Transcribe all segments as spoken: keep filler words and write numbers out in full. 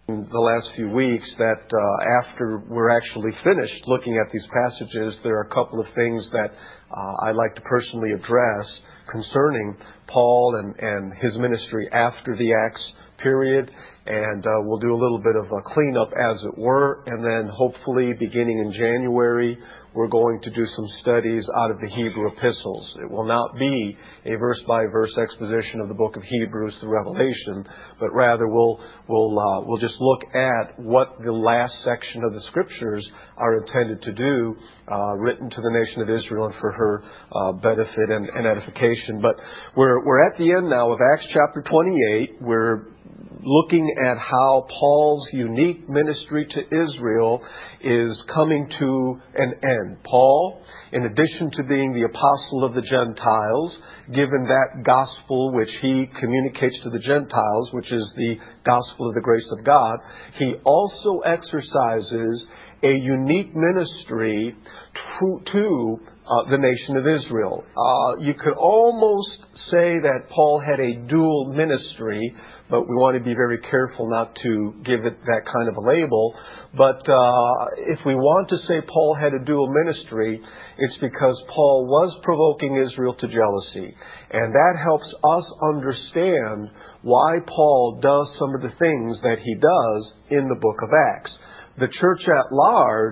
in the last few weeks that uh, after we're actually finished looking at these passages, there are a couple of things that uh, I'd like to personally address concerning Paul and, and his ministry after the Acts period. And uh, we'll do a little bit of a cleanup, as it were, and then hopefully beginning in January, we're going to do some studies out of the Hebrew epistles. It will not be a verse-by-verse exposition of the book of Hebrews to Revelation, but rather we'll we'll uh, we'll just look at what the last section of the Scriptures are intended to do, uh, written to the nation of Israel and for her uh, benefit and, and edification. But we're we're at the end now of Acts chapter twenty-eight. We're looking at how Paul's unique ministry to Israel is coming to an end. Paul, in addition to being the apostle of the Gentiles, given that gospel which he communicates to the Gentiles, which is the gospel of the grace of God, he also exercises a unique ministry to, to uh, the nation of Israel. Uh, you could almost say that Paul had a dual ministry, but we want to be very careful not to give it that kind of a label. But uh, if we want to say Paul had a dual ministry, it's because Paul was provoking Israel to jealousy. And that helps us understand why Paul does some of the things that he does in the book of Acts. The church at large,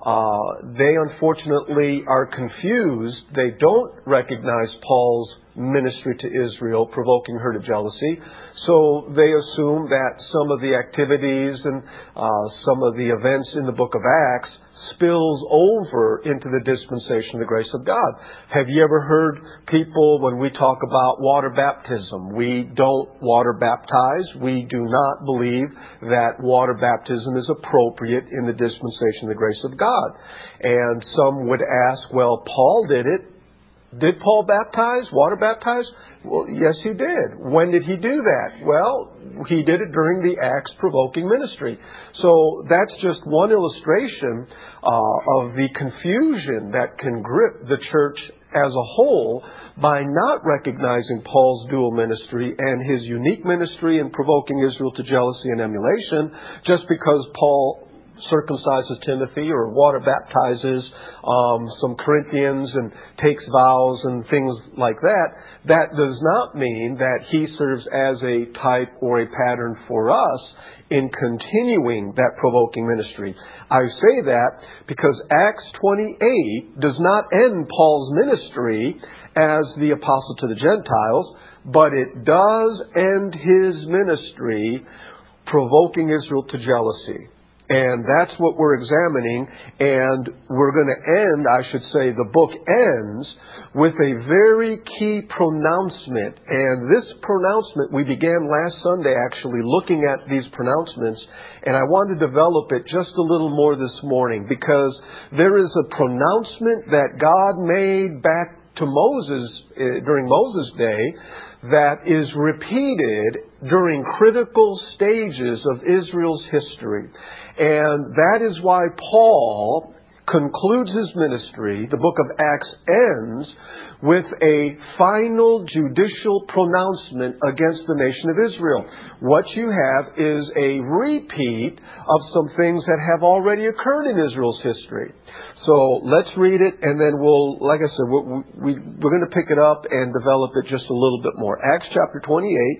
uh, they unfortunately are confused. They don't recognize Paul's ministry to Israel, provoking her to jealousy. So they assume that some of the activities and uh, some of the events in the book of Acts spills over into the dispensation of the grace of God. Have you ever heard people, when we talk about water baptism, we don't water baptize. We do not believe that water baptism is appropriate in the dispensation of the grace of God. And some would ask, well, Paul did it. Did Paul baptize, water baptize? Well, yes, he did. When did he do that? Well, he did it during the Acts provoking ministry. So that's just one illustration uh, of the confusion that can grip the church as a whole by not recognizing Paul's dual ministry and his unique ministry in provoking Israel to jealousy and emulation, just because Paul circumcises Timothy or water baptizes um, some Corinthians and takes vows and things like that. That does not mean that he serves as a type or a pattern for us in continuing that provoking ministry. I say that because Acts twenty-eight does not end Paul's ministry as the apostle to the Gentiles, but it does end his ministry provoking Israel to jealousy. And that's what we're examining, and we're going to end, I should say, the book ends with a very key pronouncement. And this pronouncement, we began last Sunday actually looking at these pronouncements, and I want to develop it just a little more this morning, because there is a pronouncement that God made back to Moses, uh, during Moses' day, that is repeated during critical stages of Israel's history. And that is why Paul concludes his ministry. The book of Acts ends with a final judicial pronouncement against the nation of Israel. What you have is a repeat of some things that have already occurred in Israel's history. So let's read it, and then we'll, like I said, we, we, we're going to pick it up and develop it just a little bit more. Acts chapter twenty-eight,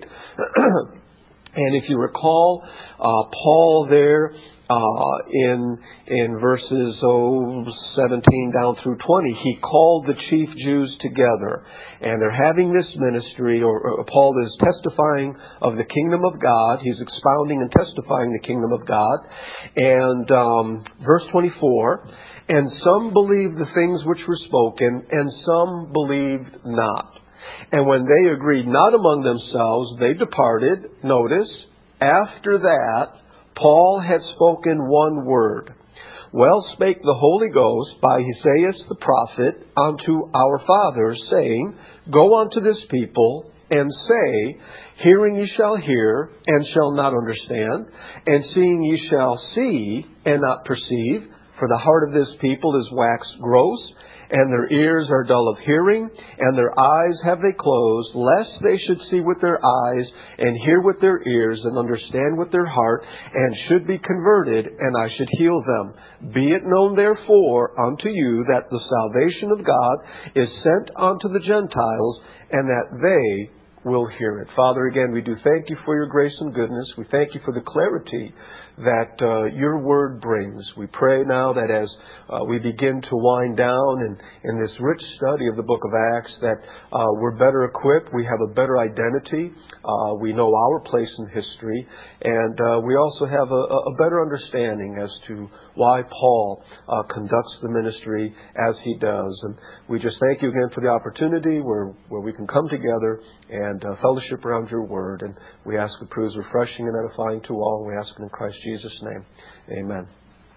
and if you recall, uh, Paul there, Uh, in in verses oh, seventeen down through twenty, he called the chief Jews together, and they're having this ministry, or, or Paul is testifying of the kingdom of God. He's expounding and testifying the kingdom of God. And um, verse twenty-four, and some believed the things which were spoken, and some believed not. And when they agreed not among themselves, they departed. Notice, after that, Paul had spoken one word. Well spake the Holy Ghost by Esaias the prophet unto our fathers, saying, Go unto this people, and say, Hearing ye shall hear, and shall not understand, and seeing ye shall see, and not perceive, for the heart of this people is waxed gross, and their ears are dull of hearing, and their eyes have they closed, lest they should see with their eyes, and hear with their ears, and understand with their heart, and should be converted, and I should heal them. Be it known therefore unto you that the salvation of God is sent unto the Gentiles, and that they will hear it. Father, again, we do thank you for your grace and goodness. We thank you for the clarity that uh, your word brings. We pray now that as uh, we begin to wind down in, in this rich study of the book of Acts, that uh, we're better equipped, we have a better identity, uh, we know our place in history, and uh, we also have a, a better understanding as to why Paul uh, conducts the ministry as he does. And we just thank you again for the opportunity where, where we can come together and uh, fellowship around your word. And we ask it proves refreshing and edifying to all. We ask it in Christ Jesus' name. Amen.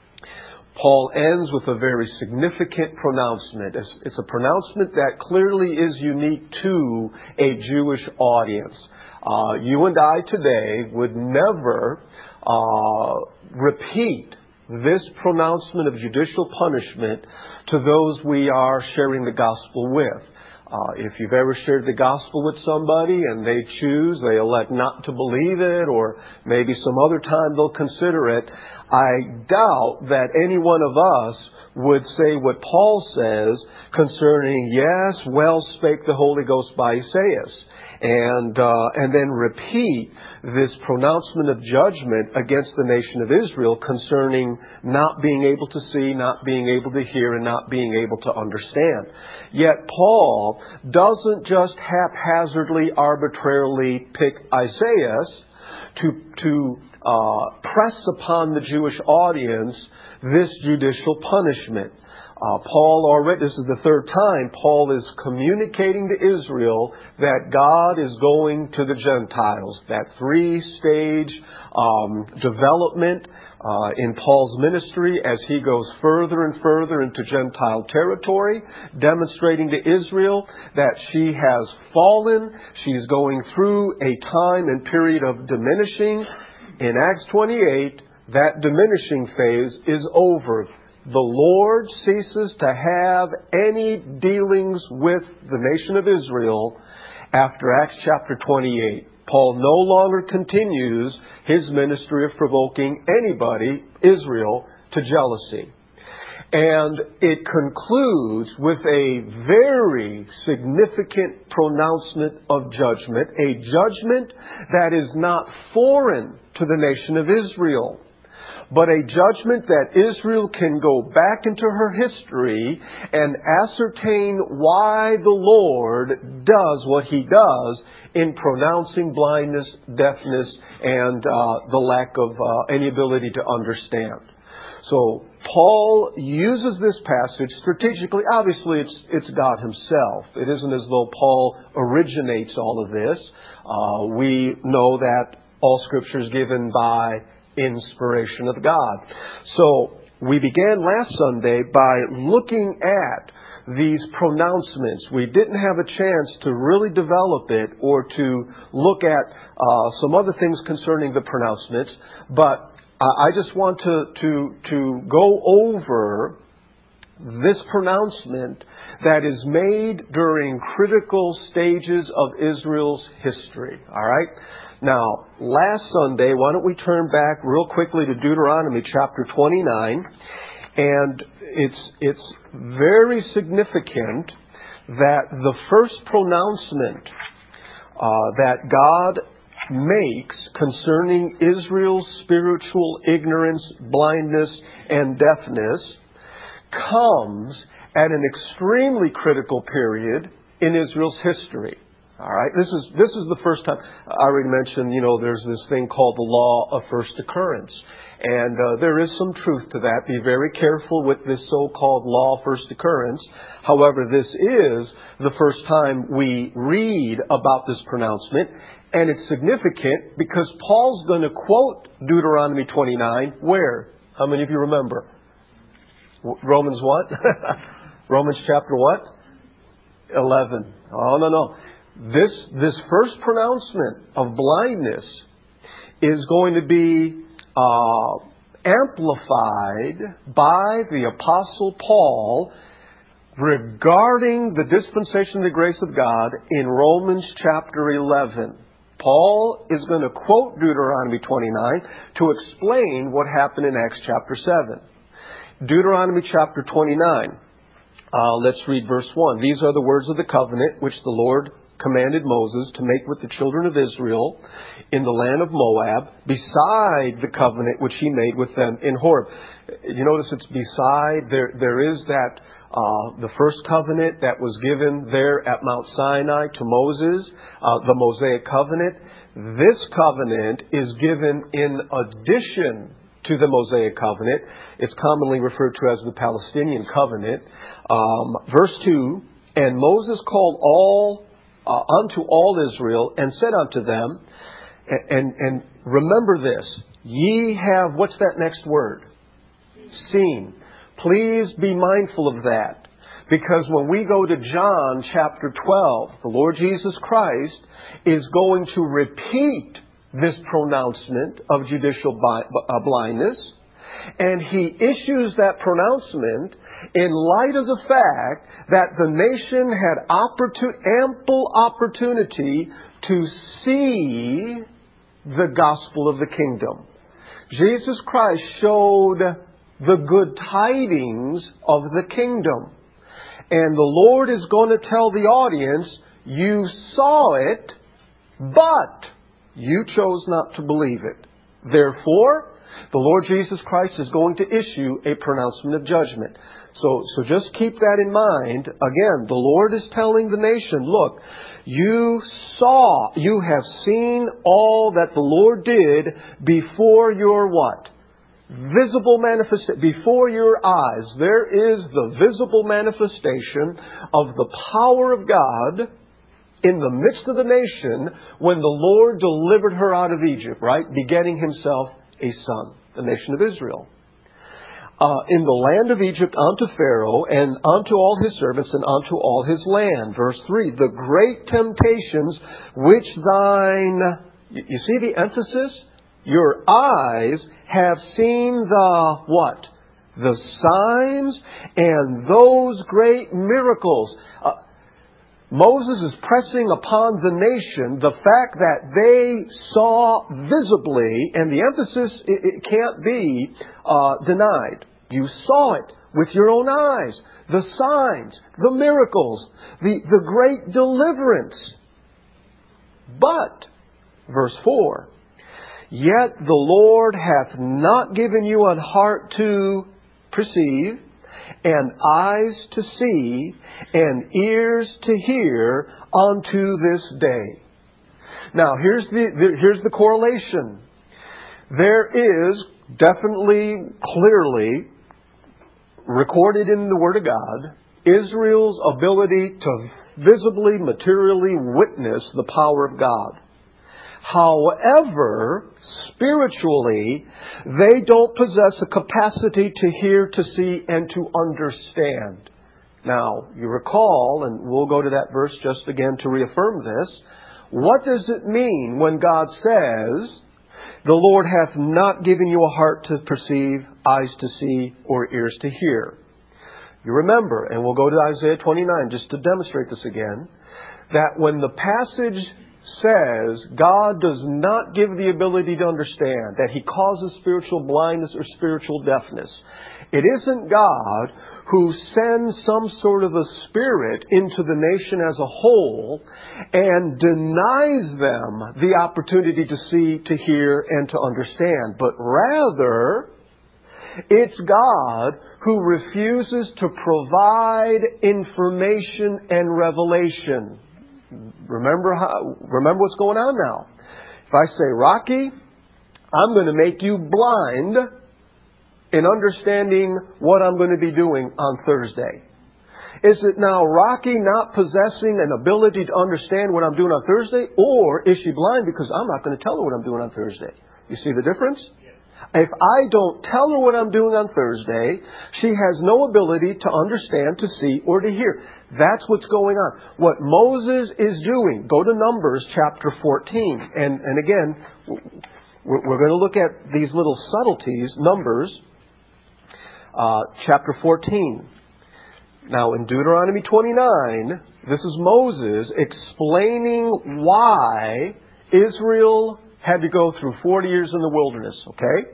Paul ends with a very significant pronouncement. It's, it's a pronouncement that clearly is unique to a Jewish audience. Uh, you and I today would never uh, repeat this pronouncement of judicial punishment to those we are sharing the gospel with. Uh, if you've ever shared the gospel with somebody and they choose, they elect not to believe it, or maybe some other time they'll consider it, I doubt that any one of us would say what Paul says concerning, yes, well spake the Holy Ghost by Esaias, and uh, and then repeat this pronouncement of judgment against the nation of Israel concerning not being able to see, not being able to hear, and not being able to understand. Yet Paul doesn't just haphazardly, arbitrarily pick Isaiah to, to uh, press upon the Jewish audience this judicial punishment. Uh, Paul already, this is the third time, Paul is communicating to Israel that God is going to the Gentiles. That three-stage um, development uh, in Paul's ministry as he goes further and further into Gentile territory, demonstrating to Israel that she has fallen. She's going through a time and period of diminishing. In Acts twenty-eight, that diminishing phase is over. The Lord ceases to have any dealings with the nation of Israel after Acts chapter twenty-eight. Paul no longer continues his ministry of provoking anybody, Israel, to jealousy. And it concludes with a very significant pronouncement of judgment, a judgment that is not foreign to the nation of Israel, but a judgment that Israel can go back into her history and ascertain why the Lord does what He does in pronouncing blindness, deafness, and uh, the lack of uh, any ability to understand. So Paul uses this passage strategically. Obviously, it's it's God Himself. It isn't as though Paul originates all of this. Uh, we know that all Scripture is given by inspiration of God. So we began last Sunday by looking at these pronouncements. We didn't have a chance to really develop it or to look at uh, some other things concerning the pronouncements, but I just want to, to, to go over this pronouncement that is made during critical stages of Israel's history. All right? Now, last Sunday, why don't we turn back real quickly to Deuteronomy chapter twenty-nine, and it's it's very significant that the first pronouncement uh, that God makes concerning Israel's spiritual ignorance, blindness, and deafness comes at an extremely critical period in Israel's history. All right, this is this is the first time. I already mentioned, you know, there's this thing called the law of first occurrence. And uh, there is some truth to that. Be very careful with this so-called law of first occurrence. However, this is the first time we read about this pronouncement. And it's significant because Paul's going to quote Deuteronomy twenty-nine. Where? How many of you remember? Romans what? Romans chapter what? eleven. Oh, no, no. This, this first pronouncement of blindness is going to be uh, amplified by the Apostle Paul, regarding the dispensation of the grace of God in Romans chapter eleven. Paul is going to quote Deuteronomy twenty-nine to explain what happened in Acts chapter seven. Deuteronomy chapter twenty-nine. Uh, let's read verse one. These are the words of the covenant which the Lord commanded Moses to make with the children of Israel in the land of Moab, beside the covenant which he made with them in Horeb. You notice it's beside. There, there is that uh, the first covenant that was given there at Mount Sinai to Moses, uh, the Mosaic covenant. This covenant is given in addition to the Mosaic covenant. It's commonly referred to as the Palestinian covenant. Um, verse two, and Moses called all uh, unto all Israel and said unto them, and, and, and remember this, ye have, what's that next word? Seen. Please be mindful of that. Because when we go to John chapter twelve, the Lord Jesus Christ is going to repeat this pronouncement of judicial blindness. And he issues that pronouncement in light of the fact that the nation had opportun- ample opportunity to see the gospel of the kingdom. Jesus Christ showed the good tidings of the kingdom. And the Lord is going to tell the audience, you saw it, but you chose not to believe it. Therefore, the Lord Jesus Christ is going to issue a pronouncement of judgment. So, so just keep that in mind. Again, the Lord is telling the nation, look, you saw, you have seen all that the Lord did before your what? Visible manifestation. Before your eyes, there is the visible manifestation of the power of God in the midst of the nation when the Lord delivered her out of Egypt, right? Begetting himself a son, the nation of Israel. Uh, in the land of Egypt unto Pharaoh and unto all his servants and unto all his land. Verse three, the great temptations which thine, you see the emphasis? Your eyes have seen the what? The signs and those great miracles. Uh, Moses is pressing upon the nation the fact that they saw visibly, and the emphasis, it, it can't be uh, denied. You saw it with your own eyes. The signs, the miracles, the, the great deliverance. But, verse four, yet the Lord hath not given you an heart to perceive, and eyes to see, and ears to hear unto this day. Now, here's the, the here's the correlation. There is definitely, clearly, recorded in the Word of God, Israel's ability to visibly, materially witness the power of God. However, spiritually, they don't possess a capacity to hear, to see, and to understand. Now, you recall, and we'll go to that verse just again to reaffirm this, what does it mean when God says, the Lord hath not given you a heart to perceive, eyes to see, or ears to hear? You remember, and we'll go to Isaiah twenty-nine just to demonstrate this again, that when the passage says God does not give the ability to understand, that He causes spiritual blindness or spiritual deafness, it isn't God who sends some sort of a spirit into the nation as a whole and denies them the opportunity to see, to hear, and to understand. But rather, it's God who refuses to provide information and revelation. Remember how, remember what's going on now. If I say, Rocky, I'm going to make you blind in understanding what I'm going to be doing on Thursday. Is it now Rocky not possessing an ability to understand what I'm doing on Thursday? Or is she blind because I'm not going to tell her what I'm doing on Thursday? You see the difference? If I don't tell her what I'm doing on Thursday, she has no ability to understand, to see, or to hear. That's what's going on. What Moses is doing, go to Numbers chapter fourteen. And, and again, we're, we're going to look at these little subtleties. Numbers uh, chapter fourteen. Now, in Deuteronomy twenty-nine, this is Moses explaining why Israel had to go through forty years in the wilderness, okay?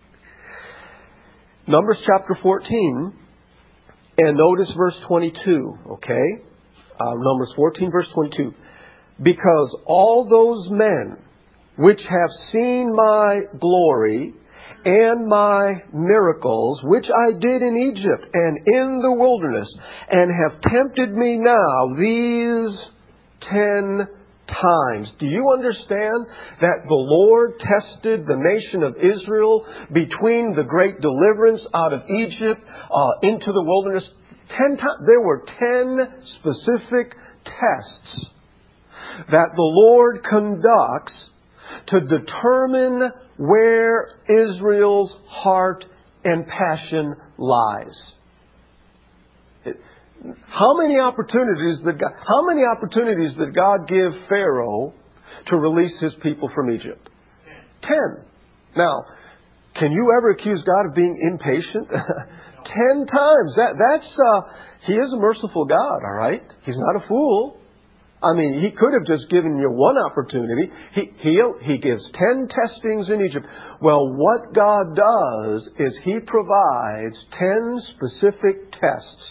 Numbers chapter fourteen, and notice verse twenty-two, okay? Uh, Numbers fourteen, verse twenty-two. Because all those men which have seen my glory and my miracles, which I did in Egypt and in the wilderness, and have tempted me now these ten times. Do you understand that the Lord tested the nation of Israel between the great deliverance out of Egypt uh, into the wilderness? Ten times. There were ten specific tests that the Lord conducts to determine where Israel's heart and passion lies. It, how many opportunities did God, how many opportunities did God give Pharaoh to release his people from Egypt? Ten. Now, can you ever accuse God of being impatient? Ten times. That that's uh, He is a merciful God. All right, He's not a fool. I mean, He could have just given you one opportunity. He, he, he gives ten testings in Egypt. Well, what God does is He provides ten specific tests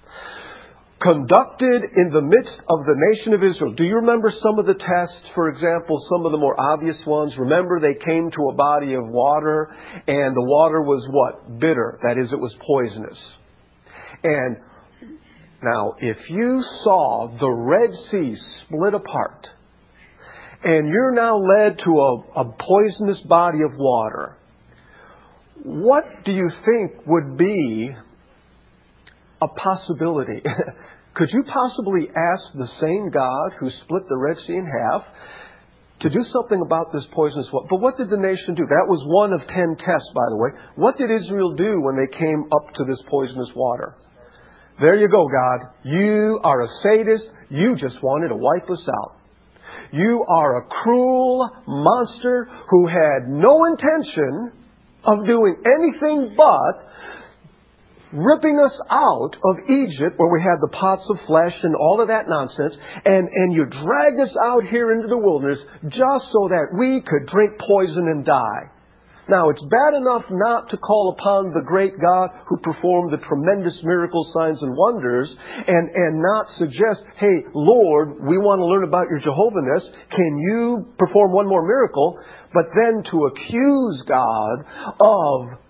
conducted in the midst of the nation of Israel. Do you remember some of the tests? For example, some of the more obvious ones. Remember, they came to a body of water, and the water was what? Bitter. That is, it was poisonous. And now, if you saw the Red Sea split apart, and you're now led to a, a poisonous body of water, what do you think would be a possibility? Could you possibly ask the same God who split the Red Sea in half to do something about this poisonous water? But what did the nation do? That was one of ten tests, by the way. What did Israel do when they came up to this poisonous water? There you go, God. You are a sadist. You just wanted to wipe us out. You are a cruel monster who had no intention of doing anything but ripping us out of Egypt, where we had the pots of flesh and all of that nonsense, and, and you dragged us out here into the wilderness just so that we could drink poison and die. Now, it's bad enough not to call upon the great God who performed the tremendous miracles, signs, and wonders, and, and not suggest, hey, Lord, we want to learn about your Jehovah-ness. Can you perform one more miracle? But then to accuse God of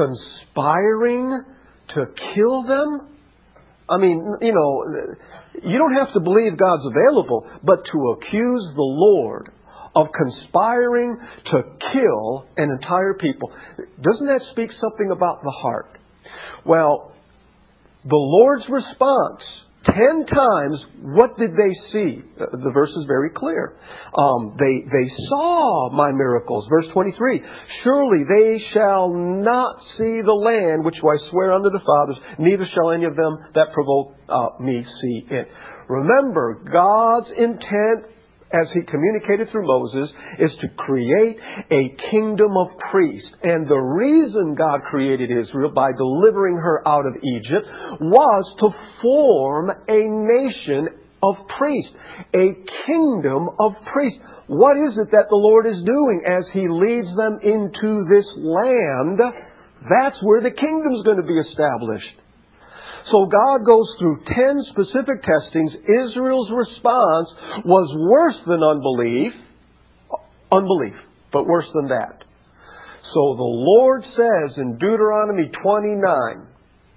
conspiring to kill them? I mean, you know, you don't have to believe God's available, but to accuse the Lord of conspiring to kill an entire people. Doesn't that speak something about the heart? Well, the Lord's response, ten times, what did they see? The verse is very clear. Um, they, they saw my miracles. Verse twenty-three, surely they shall not see the land which I swear unto the fathers, neither shall any of them that provoke uh, me see it. Remember, God's intent, as He communicated through Moses, is to create a kingdom of priests. And the reason God created Israel by delivering her out of Egypt was to form a nation of priests, a kingdom of priests. What is it that the Lord is doing as He leads them into this land? That's where the kingdom is going to be established. So God goes through ten specific testings. Israel's response was worse than unbelief. Unbelief, but worse than that. So the Lord says in Deuteronomy twenty-nine,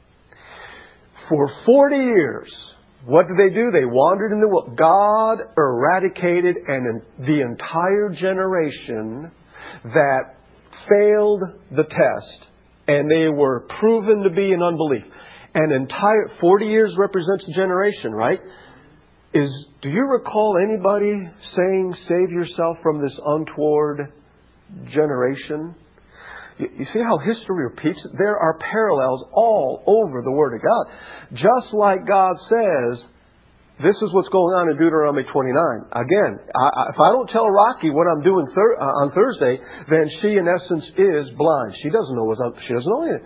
for forty years, what did they do? They wandered in the wilderness. God eradicated an, the entire generation that failed the test, and they were proven to be in unbelief. An entire forty years represents a generation, right? Is do you recall anybody saying, "Save yourself from this untoward generation"? You, you see how history repeats it? There are parallels all over the Word of God. Just like God says, this is what's going on in Deuteronomy twenty-nine. Again, I, if I don't tell Rocky what I'm doing thir- uh, on Thursday, then she, in essence, is blind. She doesn't know what's up. She doesn't know anything.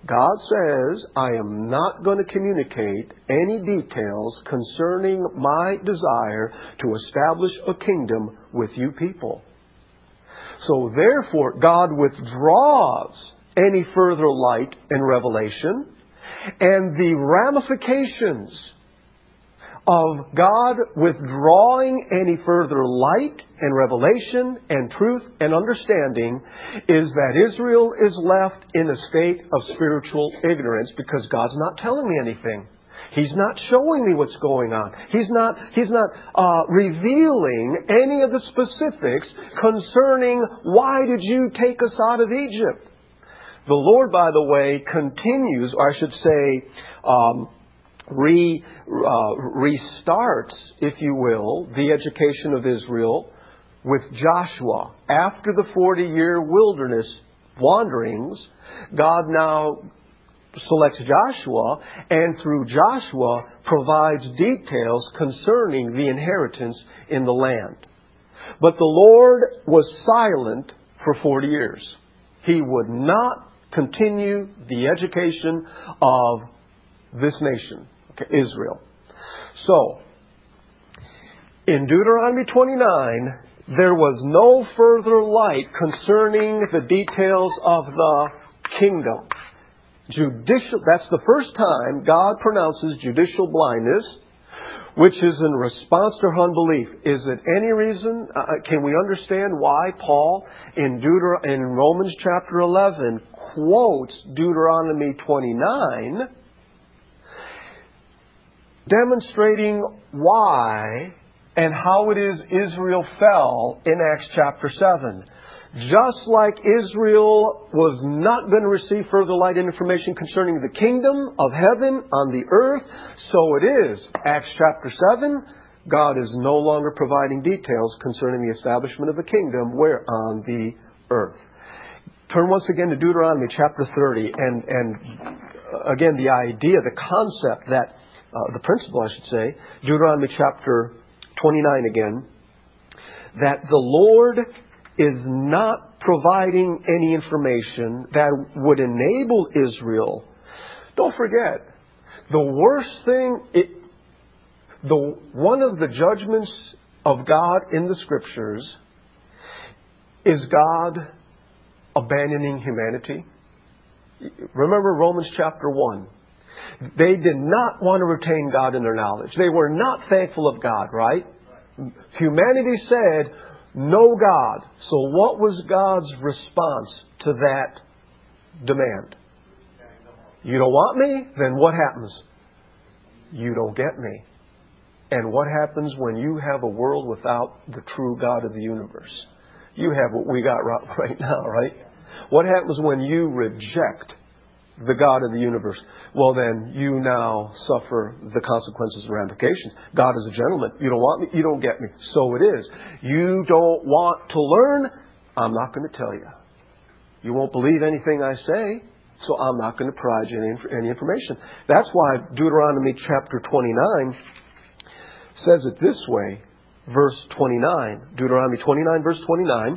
God says, I am not going to communicate any details concerning my desire to establish a kingdom with you people. So therefore, God withdraws any further light and revelation, and the ramifications of God withdrawing any further light and revelation and truth and understanding is that Israel is left in a state of spiritual ignorance because God's not telling me anything. He's not showing me what's going on. He's not, he's not uh, revealing any of the specifics concerning why did you take us out of Egypt. The Lord, by the way, continues, or I should say, um, Re, uh, restarts, if you will, the education of Israel with Joshua. After the forty-year wilderness wanderings, God now selects Joshua, and through Joshua provides details concerning the inheritance in the land. But the Lord was silent for forty years. He would not continue the education of this nation, Israel. So, in Deuteronomy twenty-nine, there was no further light concerning the details of the kingdom. Judicial, that's the first time God pronounces judicial blindness, which is in response to her unbelief. Is it any reason, uh, can we understand why Paul in, Deuter- in Romans chapter eleven quotes Deuteronomy twenty-nine, demonstrating why and how it is Israel fell in Acts chapter seven. Just like Israel was not going to receive further light and information concerning the kingdom of heaven on the earth, so it is. Acts chapter seven, God is no longer providing details concerning the establishment of a kingdom where on the earth. Turn once again to Deuteronomy chapter thirty, and, and again the idea, the concept that Uh, the principle, I should say, Deuteronomy chapter twenty-nine again, that the Lord is not providing any information that would enable Israel. Don't forget, the worst thing, it, the one of the judgments of God in the Scriptures is God abandoning humanity. Remember Romans chapter one. They did not want to retain God in their knowledge. They were not thankful of God, right? Humanity said, no God. So what was God's response to that demand? You don't want me? Then what happens? You don't get me. And what happens when you have a world without the true God of the universe? You have what we got right now, right? What happens when you reject the God of the universe? Well, then you now suffer the consequences and ramifications. God is a gentleman. You don't want me, you don't get me. So it is. You don't want to learn, I'm not going to tell you. You won't believe anything I say, so I'm not going to provide you any, any information. That's why Deuteronomy chapter twenty-nine says it this way, verse twenty-nine. Deuteronomy twenty-nine, verse twenty-nine.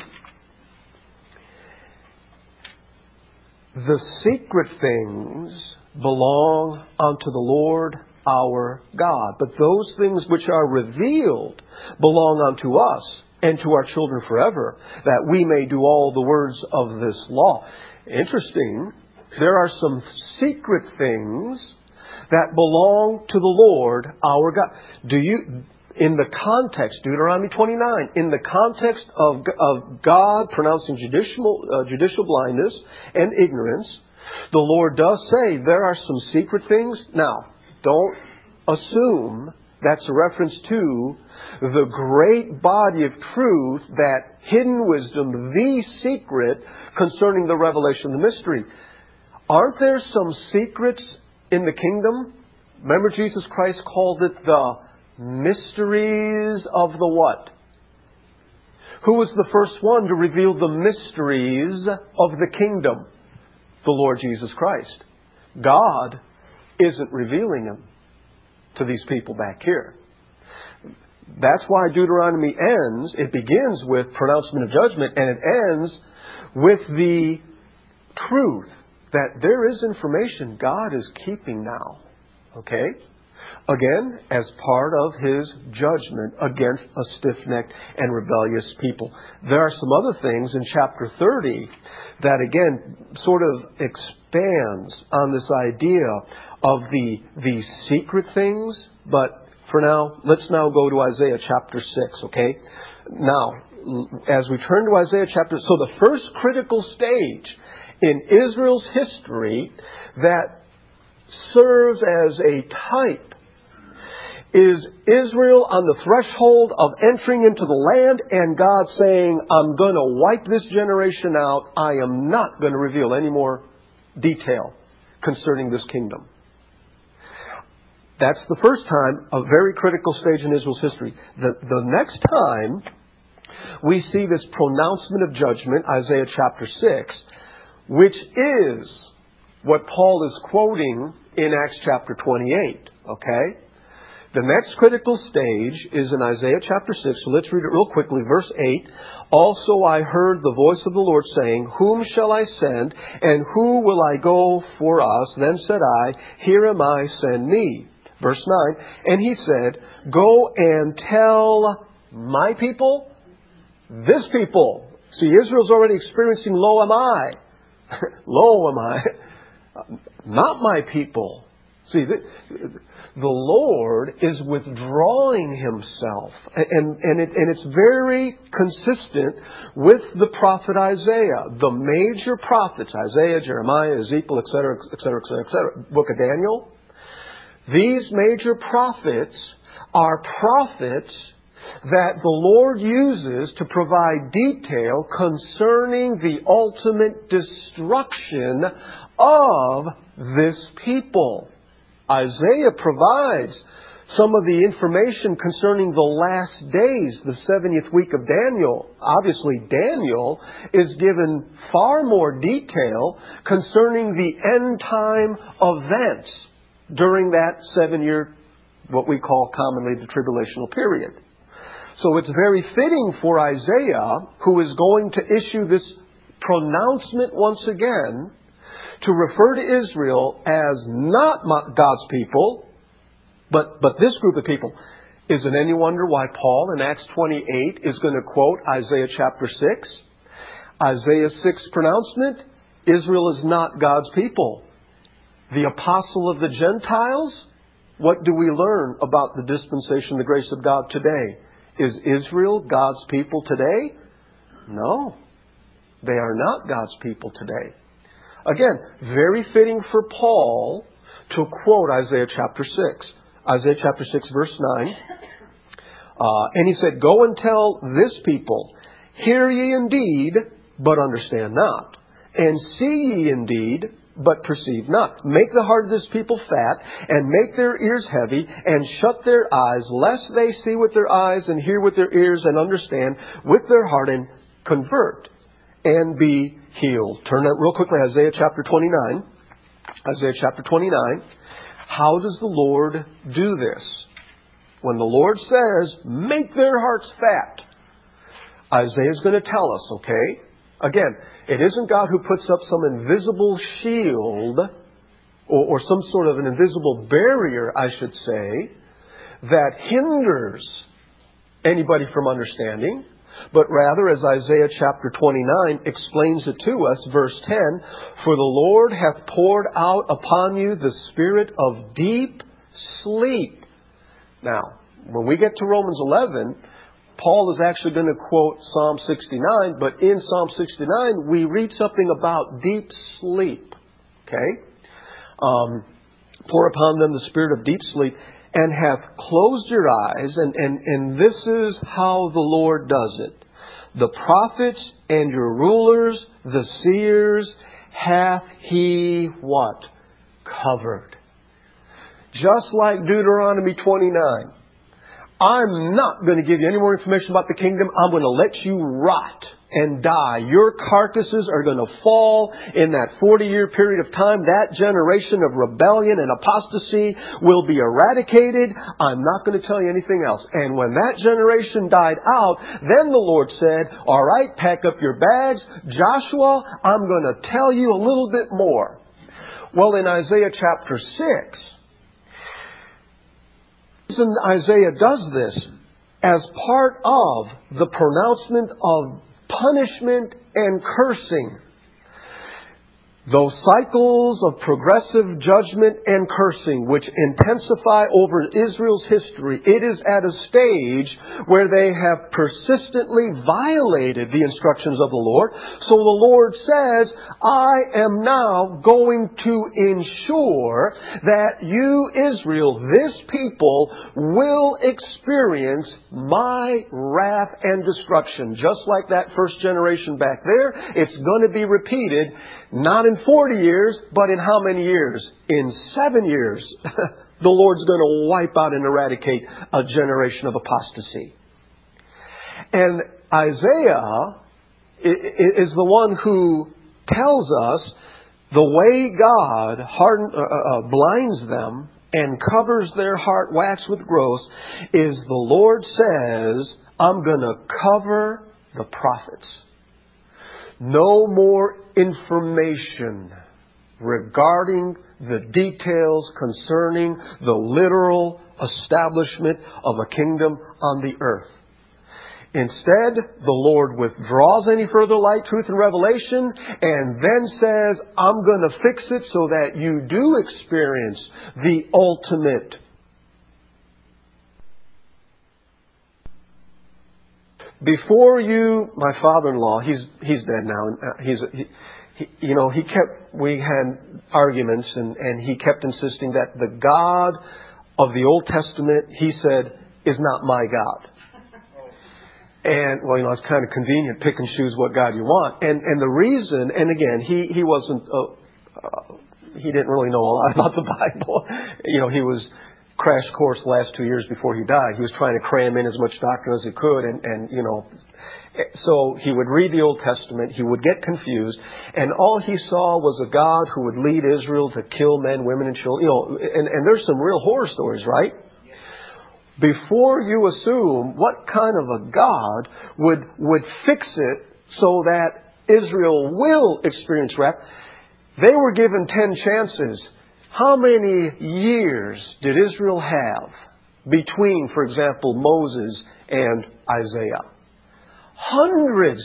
The secret things belong unto the Lord our God, but those things which are revealed belong unto us and to our children forever, that we may do all the words of this law. Interesting, there are some secret things that belong to the Lord our God. Do you... In the context, Deuteronomy twenty-nine, in the context of, of God pronouncing judicial, uh, judicial blindness and ignorance, the Lord does say there are some secret things. Now, don't assume that's a reference to the great body of truth, that hidden wisdom, the secret concerning the revelation of the mystery. Aren't there some secrets in the kingdom? Remember, Jesus Christ called it the mysteries of the what? Who was the first one to reveal the mysteries of the kingdom? The Lord Jesus Christ. God isn't revealing them to these people back here. That's why Deuteronomy ends, it begins with pronouncement of judgment, and it ends with the truth that there is information God is keeping now. Okay? Again, as part of His judgment against a stiff-necked and rebellious people. There are some other things in chapter thirty that, again, sort of expands on this idea of the, the secret things. But for now, let's now go to Isaiah chapter six, okay? Now, as we turn to Isaiah chapter, so the first critical stage in Israel's history that serves as a type is Israel on the threshold of entering into the land and God saying, I'm going to wipe this generation out. I am not going to reveal any more detail concerning this kingdom. That's the first time, a very critical stage in Israel's history. The, the next time we see this pronouncement of judgment, Isaiah chapter six, which is what Paul is quoting in Acts chapter twenty-eight. Okay? The next critical stage is in Isaiah chapter six. So let's read it real quickly. Verse eight. Also I heard the voice of the Lord saying, Whom shall I send, and who will I go for us? Then said I, Here am I, send me. Verse nine. And He said, Go and tell my people, this people. See, Israel's already experiencing, Lo am I. Lo am I. Not my people. See, the, the Lord is withdrawing Himself. And, and, it, and it's very consistent with the prophet Isaiah. The major prophets, Isaiah, Jeremiah, Ezekiel, et cetera, et cetera, et cetera, et cetera. Book of Daniel. These major prophets are prophets that the Lord uses to provide detail concerning the ultimate destruction of this people. Isaiah provides some of the information concerning the last days, the seventieth week of Daniel. Obviously, Daniel is given far more detail concerning the end time events during that seven-year, what we call commonly the tribulational period. So it's very fitting for Isaiah, who is going to issue this pronouncement once again, to refer to Israel as not God's people, but, but this group of people. Is it any wonder why Paul in Acts twenty-eight is going to quote Isaiah chapter six? Isaiah six pronouncement, Israel is not God's people. The apostle of the Gentiles, what do we learn about the dispensation, the grace of God today? Is Israel God's people today? No. They are not God's people today. Again, very fitting for Paul to quote Isaiah chapter six. Isaiah chapter six verse nine. Uh, and he said, Go and tell this people, Hear ye indeed, but understand not. And see ye indeed, but perceive not. Make the heart of this people fat, and make their ears heavy, and shut their eyes, lest they see with their eyes, and hear with their ears, and understand with their heart, and convert, and be healed. Turn that real quickly, Isaiah chapter twenty-nine. Isaiah chapter twenty-nine. How does the Lord do this? When the Lord says, make their hearts fat, Isaiah is going to tell us, okay? Again, it isn't God who puts up some invisible shield, or, or some sort of an invisible barrier, I should say, that hinders anybody from understanding. But rather, as Isaiah chapter twenty-nine explains it to us, verse ten, For the Lord hath poured out upon you the spirit of deep sleep. Now, when we get to Romans eleven, Paul is actually going to quote Psalm sixty-nine, but in Psalm sixty-nine we read something about deep sleep. Okay? Um, pour upon them the spirit of deep sleep, and hath closed your eyes, and, and, and this is how the Lord does it. The prophets and your rulers, the seers, hath He what? Covered. Just like Deuteronomy twenty-nine. I'm not going to give you any more information about the kingdom. I'm going to let you rot and die. Your carcasses are going to fall in that forty-year period of time. That generation of rebellion and apostasy will be eradicated. I'm not going to tell you anything else. And when that generation died out, then the Lord said, all right, pack up your bags. Joshua, I'm going to tell you a little bit more. Well, in Isaiah chapter six, the reason Isaiah does this as part of the pronouncement of punishment and cursing. Those cycles of progressive judgment and cursing which intensify over Israel's history, it is at a stage where they have persistently violated the instructions of the Lord. So the Lord says, I am now going to ensure that you, Israel, this people, will experience my wrath and destruction. Just like that first generation back there, it's going to be repeated. Not in forty years, but in how many years? In seven years, the Lord's going to wipe out and eradicate a generation of apostasy. And Isaiah is the one who tells us the way God harden, uh, uh, blinds them and covers their heart wax with gross is the Lord says, I'm going to cover the prophets. No more information regarding the details concerning the literal establishment of a kingdom on the earth. Instead, the Lord withdraws any further light, truth, and revelation, and then says, I'm going to fix it so that you do experience the ultimate. Before you, my father-in-law, he's he's dead now. He's he, he, you know he kept we had arguments and and he kept insisting that the God of the Old Testament, he said, is not my God. And well, you know, it's kind of convenient, pick and choose what God you want. And and the reason, and again, he he wasn't uh, uh, he didn't really know a lot about the Bible. You know, he was crash course the last two years before he died. He was trying to cram in as much doctrine as he could, and, and you know, so he would read the Old Testament, he would get confused, and all he saw was a God who would lead Israel to kill men, women, and children. You know, and, and there's some real horror stories, right? Before you assume what kind of a God would would fix it so that Israel will experience wrath, they were given ten chances. How many years did Israel have between, for example, Moses and Isaiah? Hundreds.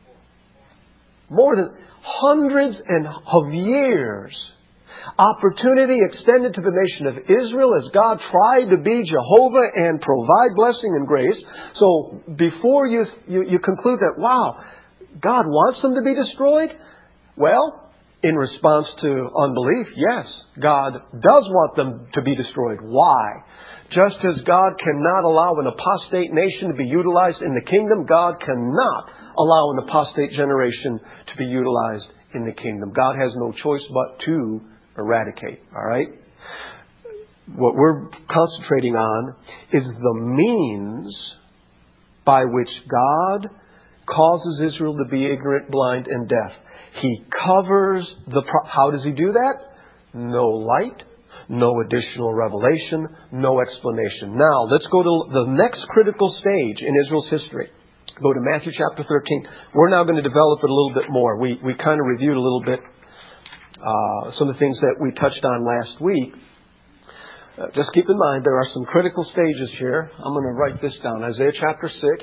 More than hundreds and of years. Opportunity extended to the nation of Israel as God tried to be Jehovah and provide blessing and grace. So before you, you, you conclude that, wow, God wants them to be destroyed? Well, in response to unbelief, yes, God does want them to be destroyed. Why? Just as God cannot allow an apostate nation to be utilized in the kingdom, God cannot allow an apostate generation to be utilized in the kingdom. God has no choice but to eradicate. All right? What we're concentrating on is the means by which God causes Israel to be ignorant, blind, and deaf. He covers the... Pro- How does he do that? No light, no additional revelation, no explanation. Now, let's go to the next critical stage in Israel's history. Go to Matthew chapter thirteen. We're now going to develop it a little bit more. We we kind of reviewed a little bit uh, some of the things that we touched on last week. Uh, just keep in mind, there are some critical stages here. I'm going to write this down. Isaiah chapter six,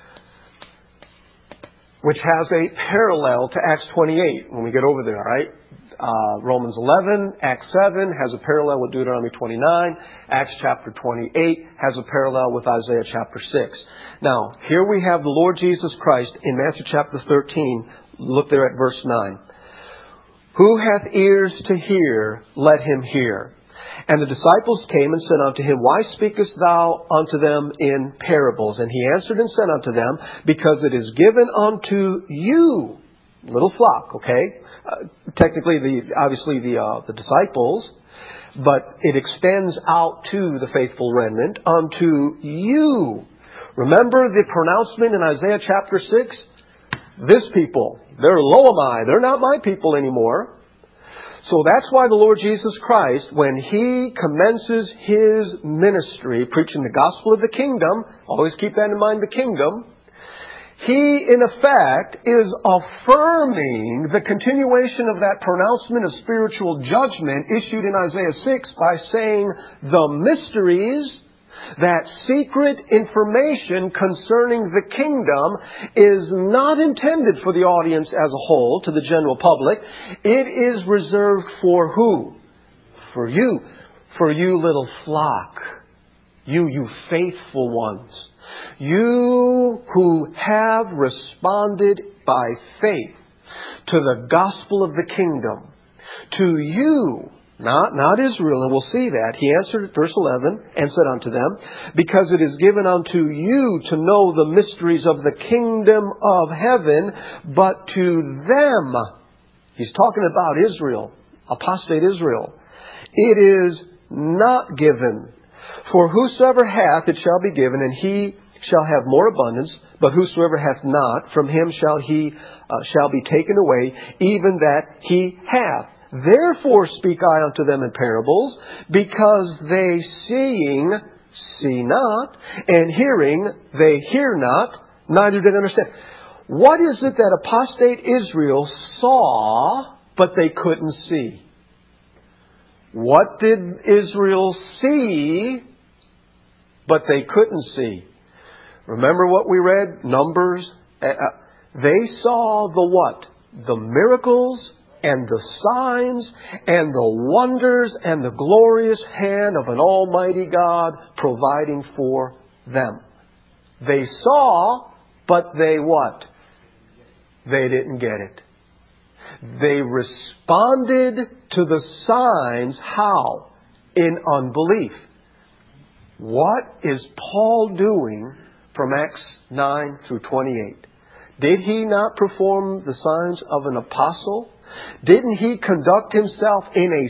which has a parallel to Acts twenty-eight when we get over there, all right? Uh, Romans eleven, Acts seven has a parallel with Deuteronomy twenty-nine. Acts chapter twenty-eight has a parallel with Isaiah chapter six. Now, here we have the Lord Jesus Christ in Matthew chapter thirteen. Look there at verse nine. Who hath ears to hear, let him hear. And the disciples came and said unto him, Why speakest thou unto them in parables? And he answered and said unto them, Because it is given unto you, little flock, okay? Uh, technically, the obviously the uh, the disciples, but it extends out to the faithful remnant, unto you. Remember the pronouncement in Isaiah chapter six? This people, they're Loamai, they're not my people anymore. So that's why the Lord Jesus Christ, when He commences His ministry, preaching the gospel of the kingdom, always keep that in mind, the kingdom, He, in effect, is affirming the continuation of that pronouncement of spiritual judgment issued in Isaiah six by saying the mysteries, that secret information concerning the kingdom, is not intended for the audience as a whole, to the general public. It is reserved for who? For you. For you little flock. You, you faithful ones. You who have responded by faith to the gospel of the kingdom. To you, not, not Israel, and we'll see that. He answered at verse eleven and said unto them, because it is given unto you to know the mysteries of the kingdom of heaven, but to them, he's talking about Israel, apostate Israel, it is not given. For whosoever hath, it shall be given, and he shall have more abundance, but whosoever hath not, from him shall he uh, shall be taken away, even that he hath. Therefore speak I unto them in parables, because they seeing see not, and hearing they hear not, neither did understand. What is it that apostate Israel saw, but they couldn't see? What did Israel see, but they couldn't see? Remember what we read? Numbers. Uh, they saw the what? The miracles and the signs and the wonders and the glorious hand of an almighty God providing for them. They saw, but they what? They didn't get it. They responded to the signs. How? In unbelief. What is Paul doing from Acts nine through twenty-eight? Did he not perform the signs of an apostle? Didn't he conduct himself in a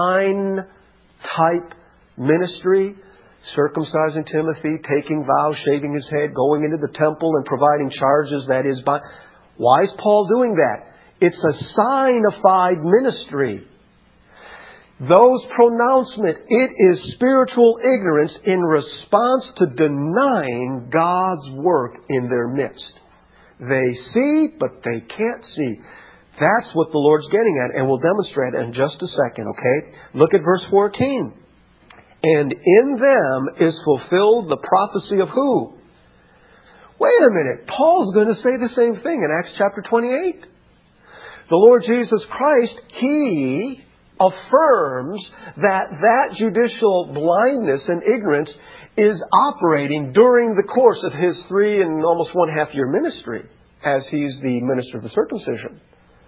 sign-type ministry? Circumcising Timothy, taking vows, shaving his head, going into the temple and providing charges, that is by... Why is Paul doing that? It's a signified ministry. Those pronouncements, it is spiritual ignorance in response to denying God's work in their midst. They see, but they can't see. That's what the Lord's getting at, and we'll demonstrate it in just a second, okay? Look at verse fourteen. And in them is fulfilled the prophecy of who? Wait a minute. Paul's going to say the same thing in Acts chapter twenty-eight. The Lord Jesus Christ, He affirms that that judicial blindness and ignorance is operating during the course of His three and almost one half year ministry as He's the minister of the circumcision.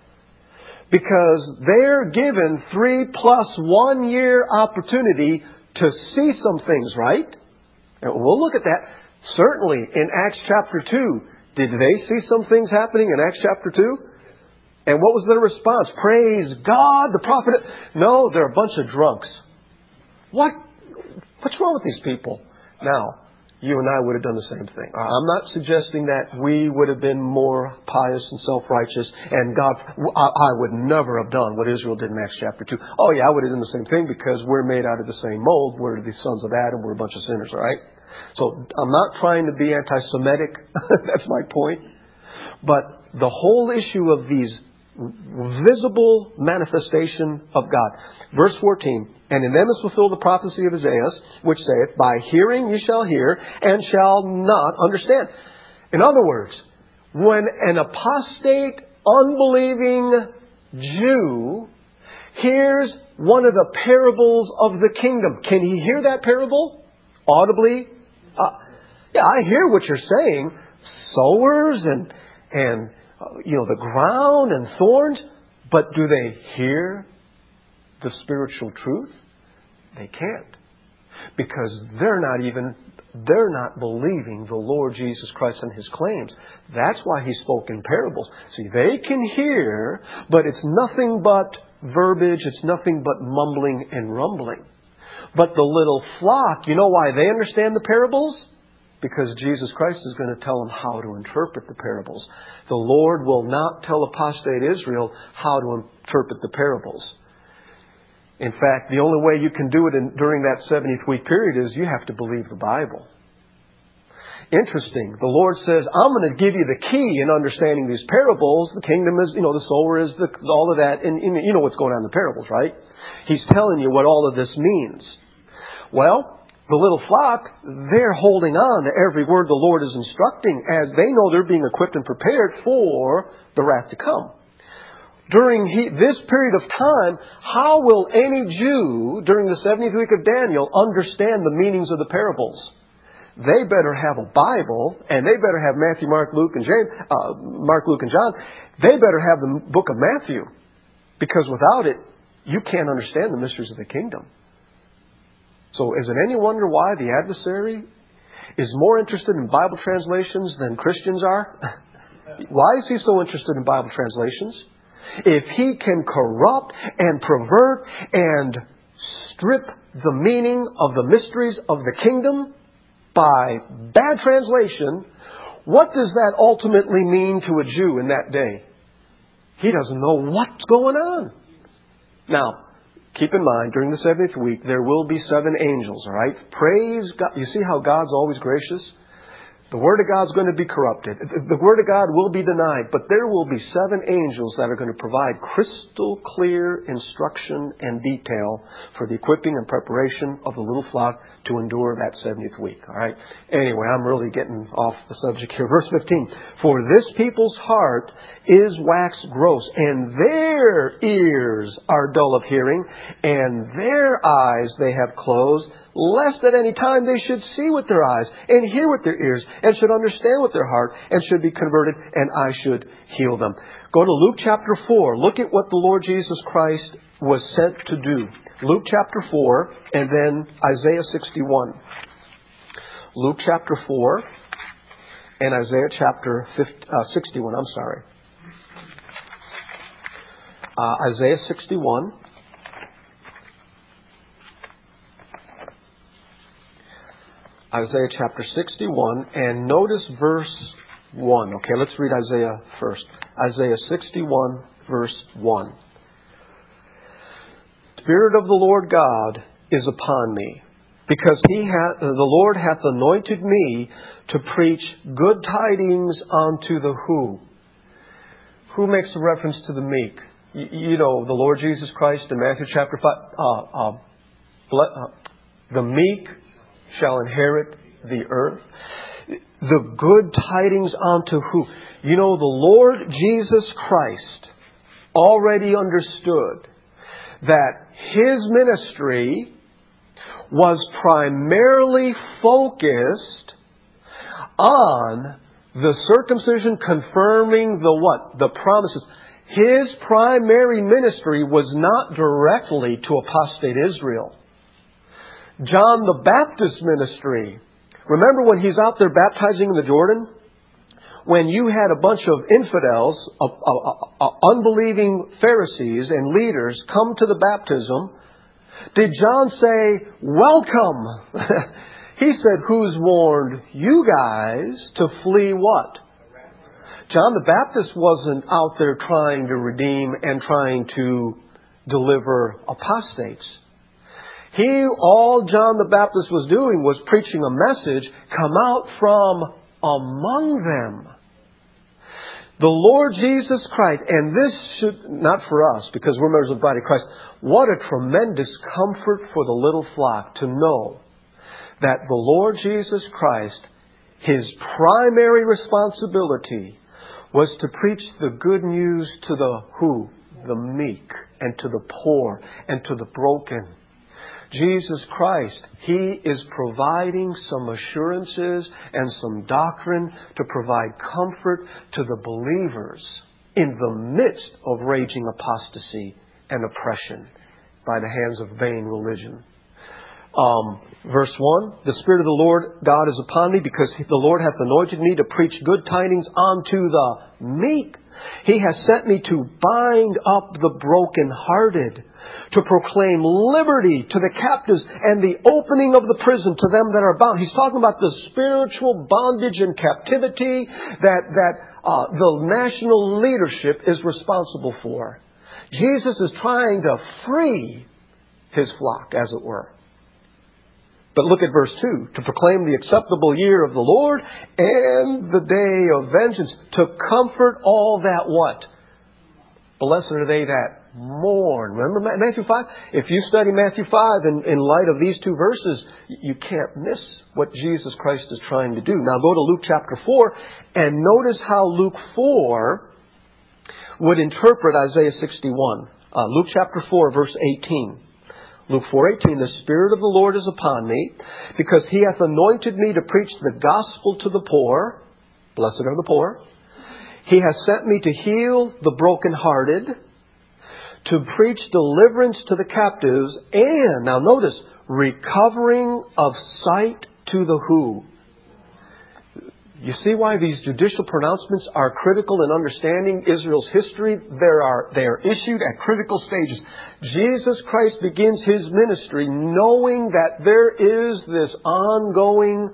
Because they're given three plus one year opportunity to see some things, right? And we'll look at that. Certainly in Acts chapter two, did they see some things happening in Acts chapter two? And what was their response? Praise God, the prophet. No, they're a bunch of drunks. What? What's wrong with these people? Now, you and I would have done the same thing. I'm not suggesting that we would have been more pious and self-righteous, and God, I, I would never have done what Israel did in Acts chapter two. Oh yeah, I would have done the same thing because we're made out of the same mold. We're the sons of Adam. We're a bunch of sinners, all right? So I'm not trying to be anti-Semitic. That's my point. But the whole issue of these visible manifestation of God. Verse fourteen, and in them is fulfilled the prophecy of Isaiah, which saith, by hearing ye shall hear, and shall not understand. In other words, when an apostate, unbelieving Jew hears one of the parables of the kingdom, can he hear that parable audibly? Uh, yeah, I hear what you're saying. Sowers and and uh, you know the ground and thorns, but do they hear the spiritual truth? They can't, because they're not even they're not believing the Lord Jesus Christ and His claims. That's why He spoke in parables. See, they can hear, but it's nothing but verbiage. It's nothing but mumbling and rumbling. But the little flock, you know why they understand the parables? Because Jesus Christ is going to tell them how to interpret the parables. The Lord will not tell apostate Israel how to interpret the parables. In fact, the only way you can do it in, during that seventieth week period is you have to believe the Bible. Interesting. The Lord says, I'm going to give you the key in understanding these parables. The kingdom is, you know, the sower is the, all of that. And, and you know what's going on in the parables, right? He's telling you what all of this means. Well, the little flock, they're holding on to every word the Lord is instructing as they know they're being equipped and prepared for the wrath to come. During he, this period of time, how will any Jew during the seventieth week of Daniel understand the meanings of the parables? They better have a Bible, and they better have Matthew, Mark, Luke, and James, uh, Mark, Luke, and John. They better have the book of Matthew, because without it, you can't understand the mysteries of the kingdom. So, is it any wonder why the adversary is more interested in Bible translations than Christians are? Why is he so interested in Bible translations? If he can corrupt and pervert and strip the meaning of the mysteries of the kingdom by bad translation, what does that ultimately mean to a Jew in that day? He doesn't know what's going on. Now, keep in mind, during the seventieth week, there will be seven angels, all right? Praise God. You see how God's always gracious? The Word of God's going to be corrupted. The Word of God will be denied. But there will be seven angels that are going to provide crystal clear instruction and detail for the equipping and preparation of the little flock to endure that seventieth week. All right. Anyway, I'm really getting off the subject here. Verse fifteen. For this people's heart is waxed gross, and their ears are dull of hearing, and their eyes they have closed, lest at any time they should see with their eyes, and hear with their ears, and should understand with their heart, and should be converted, and I should heal them. Go to Luke chapter four. Look at what the Lord Jesus Christ was sent to do. Luke chapter four, and then Isaiah sixty-one. Luke chapter four, and Isaiah chapter fifty, uh, sixty-one, I'm sorry. Uh, Isaiah sixty-one. Isaiah chapter sixty-one, and notice verse one. Okay, let's read Isaiah first. Isaiah sixty-one, verse one. Spirit of the Lord God is upon me, because He hath, the Lord hath anointed me to preach good tidings unto the who? Who makes a reference to the meek? You, you know, the Lord Jesus Christ in Matthew chapter five. Uh, uh, uh, the meek shall inherit the earth. The good tidings unto who? You know, the Lord Jesus Christ already understood that His ministry was primarily focused on the circumcision confirming the what? The promises. His primary ministry was not directly to apostate Israel. John the Baptist's ministry. Remember when he's out there baptizing in the Jordan? When you had a bunch of infidels, uh, uh, uh, unbelieving Pharisees and leaders come to the baptism, did John say, welcome? He said, who's warned you guys to flee what? John the Baptist wasn't out there trying to redeem and trying to deliver apostates. He, all John the Baptist was doing was preaching a message, come out from among them. The Lord Jesus Christ, and this should, not for us, because we're members of the body of Christ, what a tremendous comfort for the little flock to know that the Lord Jesus Christ, His primary responsibility was to preach the good news to the who? The meek, and to the poor, and to the broken. Jesus Christ, He is providing some assurances and some doctrine to provide comfort to the believers in the midst of raging apostasy and oppression by the hands of vain religion. Um, verse one, the Spirit of the Lord God is upon me, because the Lord hath anointed me to preach good tidings unto the meek. He has sent me to bind up the brokenhearted, to proclaim liberty to the captives and the opening of the prison to them that are bound. He's talking about the spiritual bondage and captivity that, that uh, the national leadership is responsible for. Jesus is trying to free His flock, as it were. But look at verse two. To proclaim the acceptable year of the Lord and the day of vengeance. To comfort all that what? Blessed are they that mourn. Remember Matthew five? If you study Matthew five in, in light of these two verses, you can't miss what Jesus Christ is trying to do. Now go to Luke chapter four and notice how Luke four would interpret Isaiah sixty-one. Uh, Luke chapter four, verse eighteen. Luke four eighteen, the Spirit of the Lord is upon me, because He hath anointed me to preach the gospel to the poor. Blessed are the poor. He has sent me to heal the brokenhearted, to preach deliverance to the captives, and, now notice, recovering of sight to the who? You see why these judicial pronouncements are critical in understanding Israel's history? There are, they are issued at critical stages. Jesus Christ begins His ministry knowing that there is this ongoing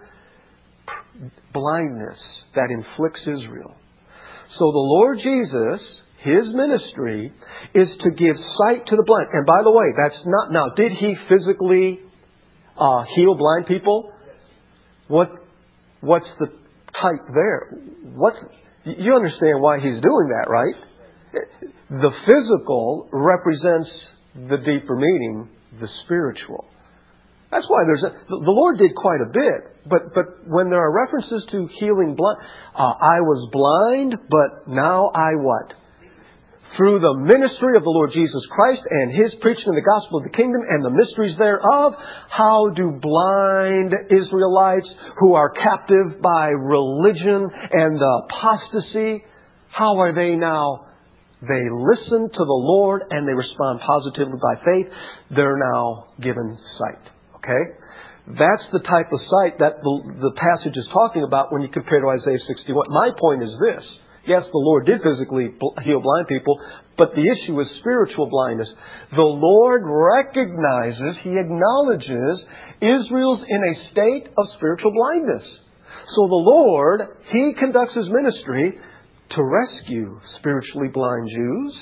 blindness that inflicts Israel. So the Lord Jesus, His ministry is to give sight to the blind. And by the way, that's not, now, did He physically uh, heal blind people? What, what's the type there? What's, you understand why He's doing that, right? The physical represents the deeper meaning, the spiritual. That's why there's a, the Lord did quite a bit, but but when there are references to healing blind, uh, I was blind, but now I what? Through the ministry of the Lord Jesus Christ and His preaching of the gospel of the kingdom and the mysteries thereof, how do blind Israelites who are captive by religion and apostasy, how are they now? They listen to the Lord and they respond positively by faith. They're now given sight. Okay? That's the type of sight that the, the passage is talking about when you compare to Isaiah sixty-one. My point is this. Yes, the Lord did physically heal blind people, but the issue is spiritual blindness. The Lord recognizes, He acknowledges Israel's in a state of spiritual blindness. So the Lord, He conducts His ministry to rescue spiritually blind Jews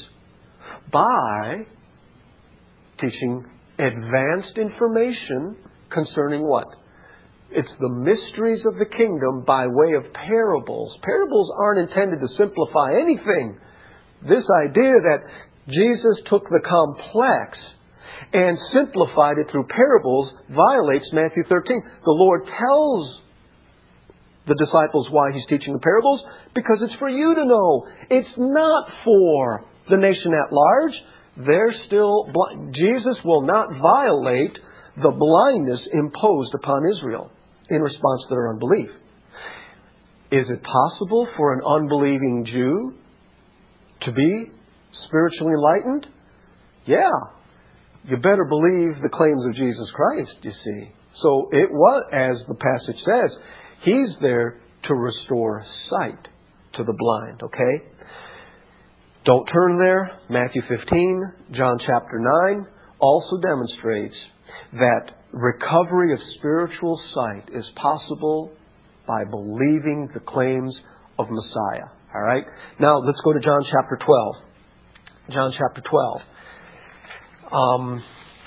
by teaching advanced information concerning what? It's the mysteries of the kingdom by way of parables. Parables aren't intended to simplify anything. This idea that Jesus took the complex and simplified it through parables violates Matthew thirteen. The Lord tells the disciples why He's teaching the parables, because it's for you to know. It's not for the nation at large. They're still blind. Jesus will not violate the blindness imposed upon Israel in response to their unbelief. Is it possible for an unbelieving Jew to be spiritually enlightened? Yeah. You better believe the claims of Jesus Christ, you see. So it was, as the passage says, He's there to restore sight to the blind, okay? Don't turn there. Matthew fifteen, John chapter nine also demonstrates that recovery of spiritual sight is possible by believing the claims of Messiah. All right? Now, let's go to John chapter twelve. John chapter twelve. Um,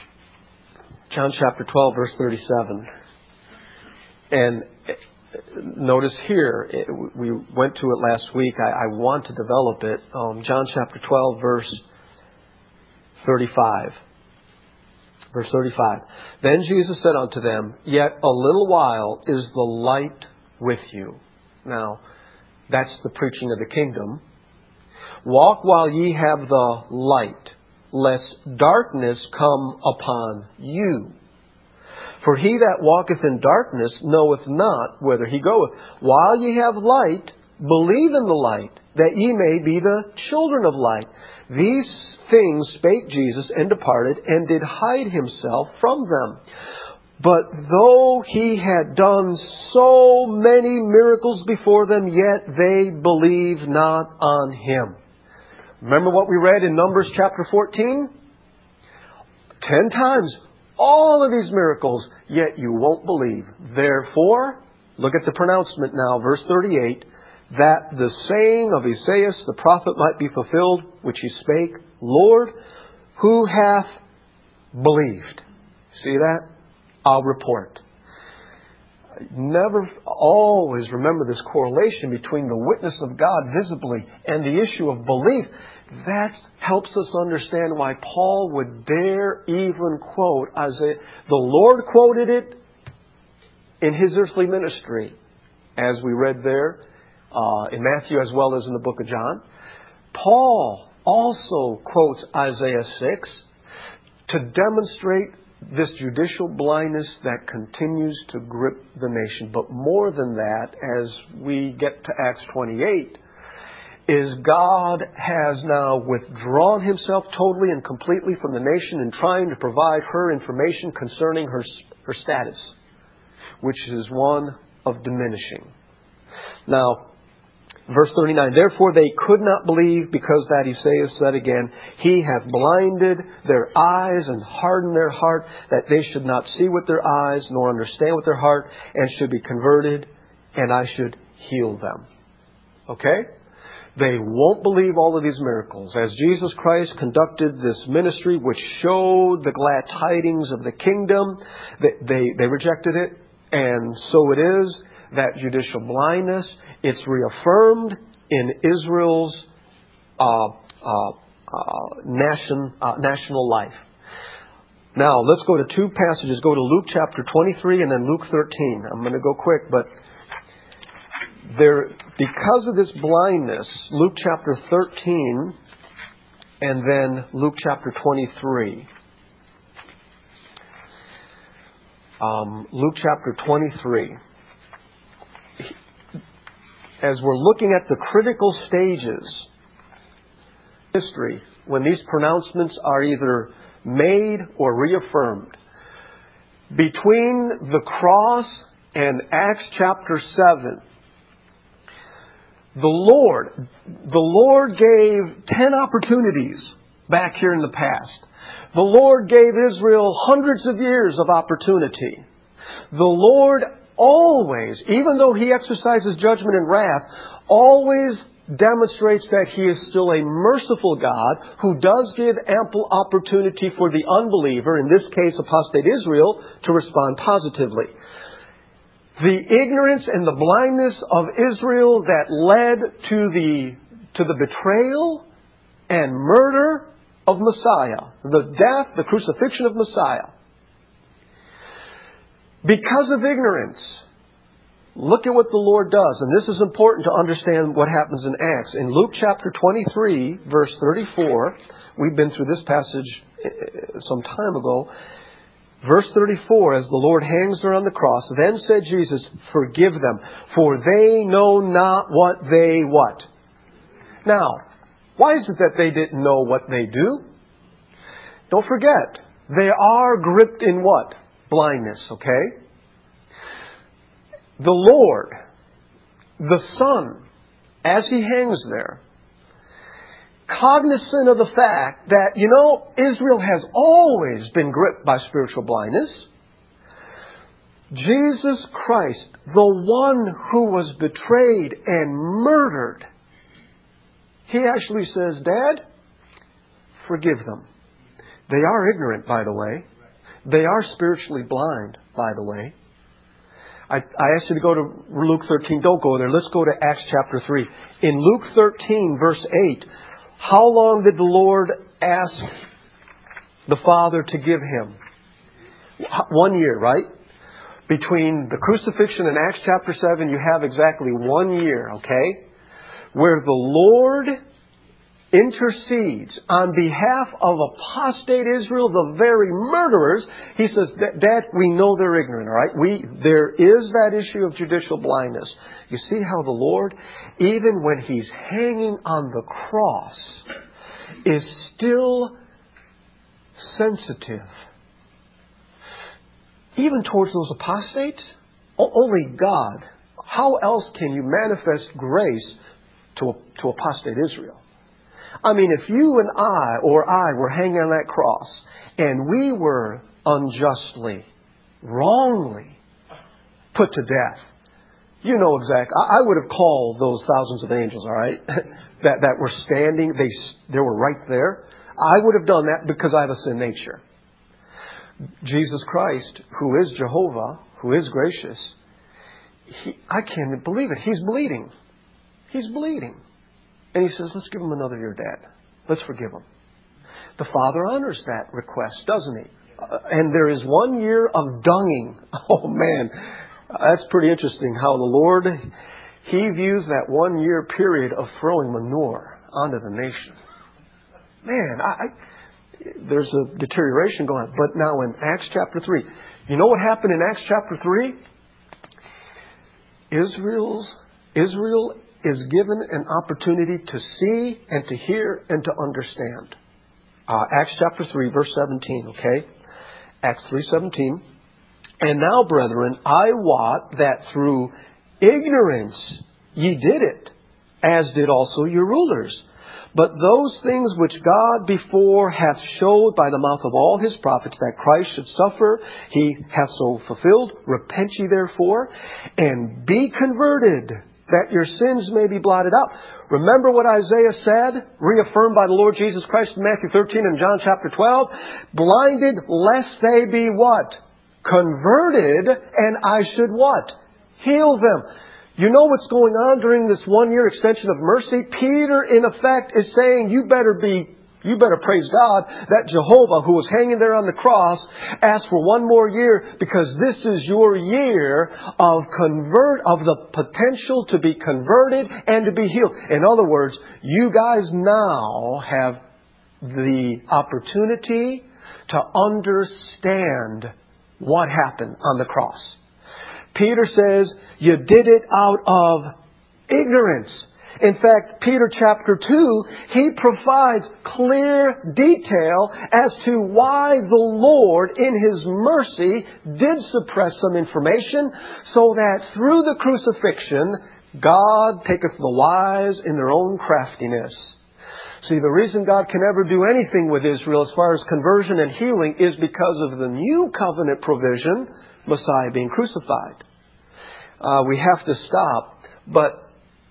John chapter twelve, verse thirty-seven. And notice here, it, we went to it last week. I, I want to develop it. Um, John chapter twelve, verse thirty-five. Verse thirty-five. Then Jesus said unto them, Yet a little while is the light with you. Now, that's the preaching of the kingdom. Walk while ye have the light, lest darkness come upon you. For he that walketh in darkness knoweth not whither he goeth. While ye have light, believe in the light, that ye may be the children of light. These things spake Jesus, and departed, and did hide Himself from them. But though He had done so many miracles before them, yet they believed not on Him. Remember what we read in Numbers chapter fourteen? Ten times. All of these miracles, yet you won't believe. Therefore, look at the pronouncement now, verse thirty-eight, that the saying of Esaias the prophet might be fulfilled, which he spake, Lord, who hath believed? See that? I'll report. never, always remember this correlation between the witness of God visibly and the issue of belief. That helps us understand why Paul would dare even quote Isaiah. The Lord quoted it in His earthly ministry, as we read there uh, in Matthew as well as in the book of John. Paul also quotes Isaiah six to demonstrate this judicial blindness that continues to grip the nation. But more than that, as we get to Acts twenty-eight, is God has now withdrawn Himself totally and completely from the nation in trying to provide her information concerning her, her status, which is one of diminishing. Now, verse thirty-nine, therefore they could not believe, because that He saith, said again, He hath blinded their eyes and hardened their heart, that they should not see with their eyes, nor understand with their heart, and should be converted, and I should heal them. Okay? They won't believe all of these miracles. As Jesus Christ conducted this ministry, which showed the glad tidings of the kingdom, they, they, they rejected it. And so it is that judicial blindness, it's reaffirmed in Israel's uh, uh, uh, nation, uh, national life. Now, let's go to two passages. Go to Luke chapter twenty-three and then Luke thirteen. I'm going to go quick, but there, because of this blindness, Luke chapter thirteen and then Luke chapter twenty-three. Um, Luke chapter twenty-three. As we're looking at the critical stages of history, when these pronouncements are either made or reaffirmed, between the cross and Acts chapter seven, the Lord, the Lord gave ten opportunities back here in the past. The Lord gave Israel hundreds of years of opportunity. The Lord always, even though He exercises judgment and wrath, always demonstrates that He is still a merciful God who does give ample opportunity for the unbeliever, in this case apostate Israel, to respond positively. The ignorance and the blindness of Israel that led to the, to the betrayal and murder of Messiah, the death, the crucifixion of Messiah. Because of ignorance, look at what the Lord does. And this is important to understand what happens in Acts. In Luke chapter twenty-three, verse thirty-four, we've been through this passage some time ago. Verse thirty-four, as the Lord hangs there on the cross, then said Jesus, forgive them, for they know not what they what? Now, why is it that they didn't know what they do? Don't forget, they are gripped in what? Blindness, okay? The Lord, the Son, as He hangs there, cognizant of the fact that, you know, Israel has always been gripped by spiritual blindness. Jesus Christ, the one who was betrayed and murdered, He actually says, Dad, forgive them. They are ignorant, by the way. They are spiritually blind, by the way. I, I asked you to go to Luke thirteen. Don't go there. Let's go to Acts chapter three. In Luke thirteen, verse eight, how long did the Lord ask the Father to give Him? One year, right? Between the crucifixion and Acts chapter seven, you have exactly one year, okay? Where the Lord intercedes on behalf of apostate Israel, the very murderers. He says, Dad, we know they're ignorant, all right? We, there is that issue of judicial blindness. You see how the Lord, even when He's hanging on the cross, is still sensitive. Even towards those apostates, only God. How else can you manifest grace to, to apostate Israel? I mean, if you and I, or I, were hanging on that cross, and we were unjustly, wrongly put to death, you know exactly. I, I would have called those thousands of angels, all right, that, that were standing, they, they were right there. I would have done that because I have a sin nature. Jesus Christ, who is Jehovah, who is gracious, he, I can't even believe it. He's bleeding. He's bleeding. And he says, let's give him another year, Dad. Let's forgive him. The Father honors that request, doesn't he? Uh, and there is one year of dunging. Oh, man. That's pretty interesting how the Lord, He views that one year period of throwing manure onto the nation. Man, I, I, there's a deterioration going on. But now in Acts chapter three, you know what happened in Acts chapter three? Israel's, Israel is given an opportunity to see and to hear and to understand. Uh, Acts chapter three, verse seventeen, okay? Acts three seventeen. And now, brethren, I wot that through ignorance ye did it, as did also your rulers. But those things which God before hath showed by the mouth of all His prophets that Christ should suffer, He hath so fulfilled. Repent ye therefore, and be converted, that your sins may be blotted out. Remember what Isaiah said, reaffirmed by the Lord Jesus Christ in Matthew thirteen and John chapter twelve? Blinded lest they be what? Converted, and I should what? Heal them. You know what's going on during this one-year extension of mercy? Peter, in effect, is saying, you better be, you better praise God that Jehovah, who was hanging there on the cross, asked for one more year because this is your year of convert, of the potential to be converted and to be healed. In other words, you guys now have the opportunity to understand what happened on the cross. Peter says, you did it out of ignorance. In fact, Peter chapter two, he provides clear detail as to why the Lord, in His mercy, did suppress some information, so that through the crucifixion, God taketh the wise in their own craftiness. See, the reason God can ever do anything with Israel as far as conversion and healing is because of the new covenant provision, Messiah being crucified. Uh, we have to stop. But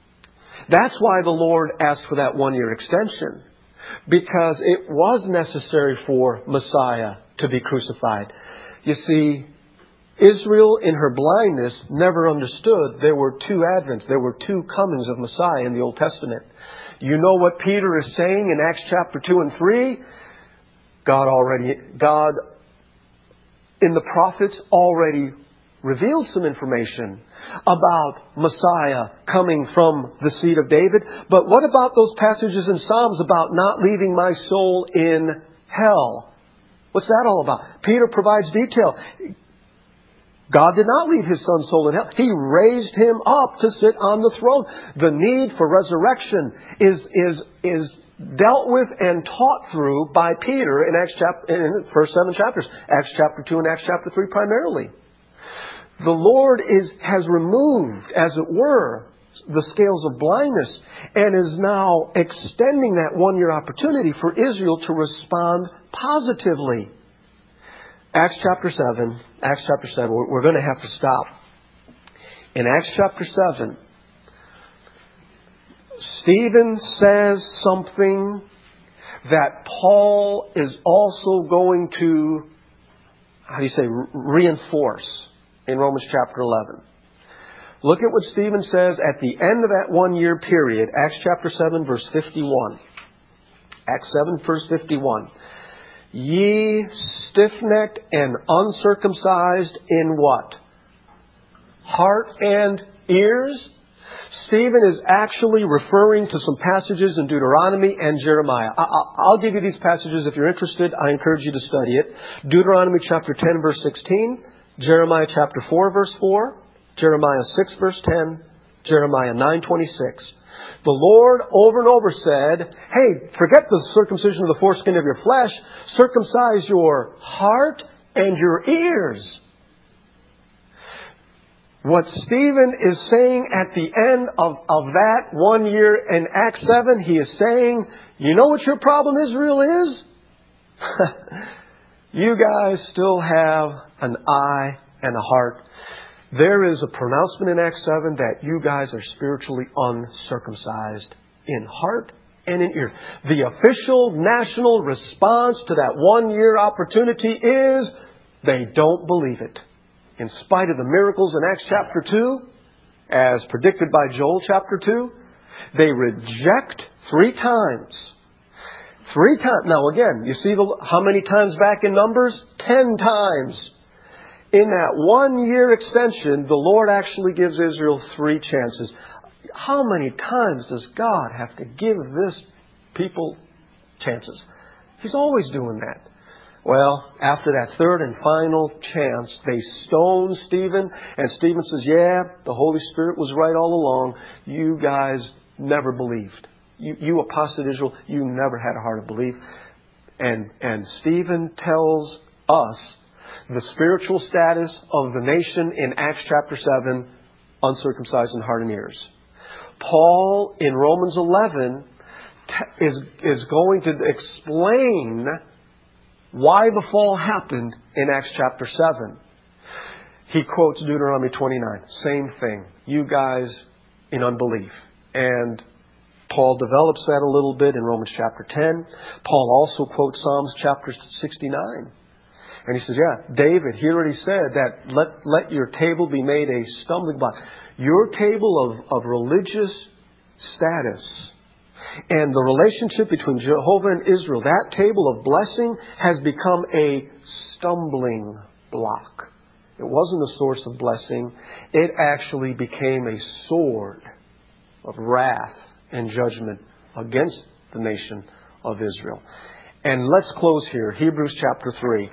that's why the Lord asked for that one-year extension. Because it was necessary for Messiah to be crucified. You see, Israel in her blindness never understood there were two advents. There were two comings of Messiah in the Old Testament. You know what Peter is saying in Acts chapter two and three? God already, God in the prophets already revealed some information about Messiah coming from the seed of David. But what about those passages in Psalms about not leaving my soul in hell? What's that all about? Peter provides detail. God did not leave His Son's soul in hell. He raised Him up to sit on the throne. The need for resurrection is, is, is dealt with and taught through by Peter in Acts chapter, in the first seven chapters. Acts chapter two and Acts chapter three primarily. The Lord is, has removed, as it were, the scales of blindness and is now extending that one-year opportunity for Israel to respond positively. Acts chapter seven, Acts chapter seven, we're, we're going to have to stop. In Acts chapter seven, Stephen says something that Paul is also going to, how do you say, reinforce in Romans chapter eleven. Look at what Stephen says at the end of that one-year period, Acts chapter seven, verse fifty-one. Acts seven, verse fifty-one. Ye stiff-necked and uncircumcised in what? Heart and ears? Stephen is actually referring to some passages in Deuteronomy and Jeremiah. I'll give you these passages if you're interested. I encourage you to study it. Deuteronomy chapter ten, verse sixteen. Jeremiah chapter four, verse four. Jeremiah six, verse ten. Jeremiah nine, twenty-six. The Lord over and over said, hey, forget the circumcision of the foreskin of your flesh. Circumcise your heart and your ears. What Stephen is saying at the end of, of that one year in Acts seven, he is saying, you know what your problem, Israel, is? You guys still have an eye and a heart. There is a pronouncement in Acts seven that you guys are spiritually uncircumcised in heart and in ear. The official national response to that one-year opportunity is they don't believe it. In spite of the miracles in Acts chapter two, as predicted by Joel chapter two, they reject three times. Three times. Now again, you see the, how many times back in Numbers? Ten times. In that one year extension, the Lord actually gives Israel three chances. How many times does God have to give this people chances? He's always doing that. Well, after that third and final chance, they stone Stephen, and Stephen says, yeah, the Holy Spirit was right all along. You guys never believed. You, you apostate Israel, you never had a heart of belief. And, and Stephen tells us the spiritual status of the nation in Acts chapter seven, uncircumcised in heart and ears. Paul in Romans eleven t- is, is going to explain why the fall happened in Acts chapter seven. He quotes Deuteronomy twenty-nine. Same thing. You guys in unbelief. And Paul develops that a little bit in Romans chapter ten. Paul also quotes Psalms chapter sixty-nine. And he says, yeah, David, he already said that let, let your table be made a stumbling block. Your table of, of religious status and the relationship between Jehovah and Israel, that table of blessing has become a stumbling block. It wasn't a source of blessing. It actually became a sword of wrath and judgment against the nation of Israel. And let's close here. Hebrews chapter three.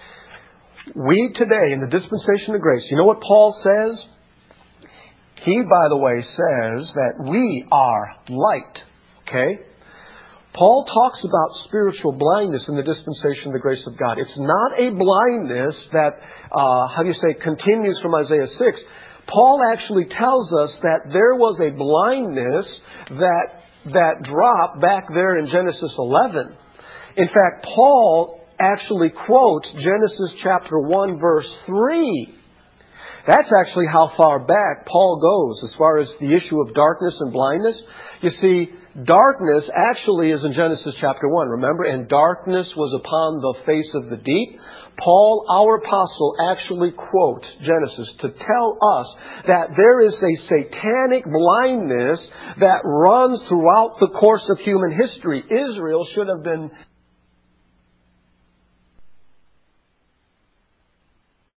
We today, in the dispensation of grace, you know what Paul says? He, by the way, says that we are light. Okay? Paul talks about spiritual blindness in the dispensation of the grace of God. It's not a blindness that, uh, how do you say, continues from Isaiah six. Paul actually tells us that there was a blindness that, that dropped back there in Genesis eleven. In fact, Paul actually quotes Genesis chapter one, verse three. That's actually how far back Paul goes as far as the issue of darkness and blindness. You see, darkness actually is in Genesis chapter one, remember? And darkness was upon the face of the deep. Paul, our apostle, actually quotes Genesis to tell us that there is a satanic blindness that runs throughout the course of human history. Israel should have been